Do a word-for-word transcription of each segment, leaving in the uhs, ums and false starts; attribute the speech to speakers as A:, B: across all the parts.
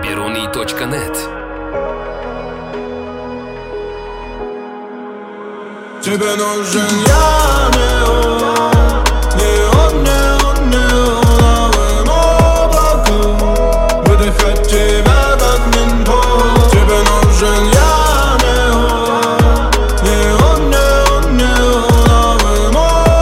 A: Перуний точка нет.
B: Тебе нужен я, не он, не он, не он, не он, новым облаком выдыхать тебя как ментол. Тебе нужен я, не он, не он, не он, не он, новым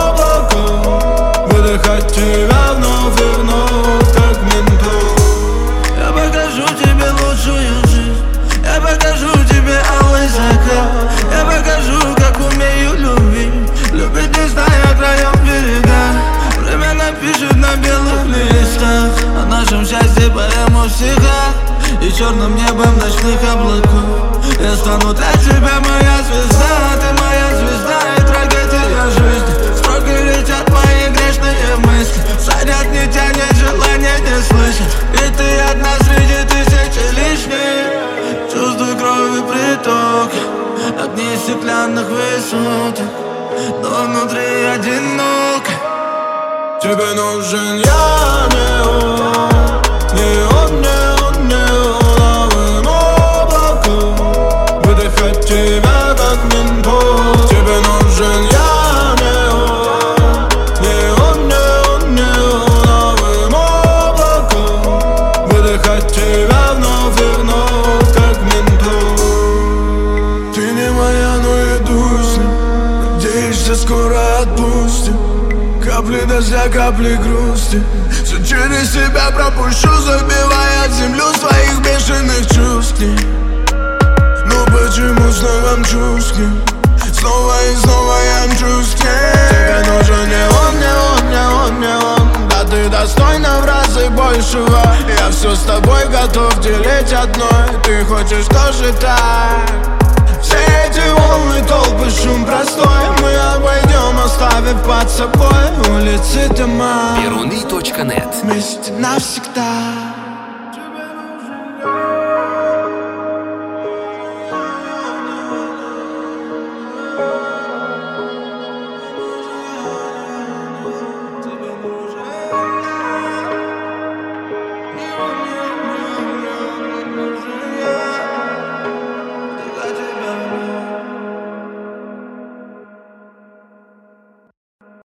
B: облаком выдыхать тебя вновь и вновь как ментол.
C: Я покажу тебе лучшую жизнь, я покажу тебе алый закат, я покажу, как умею любить, любить не зная краем берега. Время напишет на белых листах о нашем счастье поэму в стихах и черным небом ночных облаков. Я стану для тебя моя звезда, ты моя звезда и трагедия жизни. Строки летят мои грешные мысли, садят, не тянет желание не слышать. И ты одна среди тысячи лишних. Чувствуй крови приток, огни стеклянных высоток, но внутри одинок.
B: Тебе нужен я, не он, не он, не он, не он, новым облаком выдыхать тебя как ментол. Тебе нужен я, не он, не он, не он, не он, новым облаком выдыхать тебя вновь и вновь как ментол. Ты не моя, но иду с ним, надеешься, скоро отпустим. Капли дождя, капли грусти, все через себя пропущу, забивая землю своих бешеных чувств. Но почему снова мчусь к ним? Снова и снова я мчусь к ним. Тебе нужен не он, не он, не он, не он. Да ты достойна в разы большего. Я все с тобой готов делить одной. Ты хочешь тоже так? Все эти волны, толпы, шум простой мы обойдем, оставив под собой улицы, дома.
A: Перуний точка нет.
C: Вместе навсегда.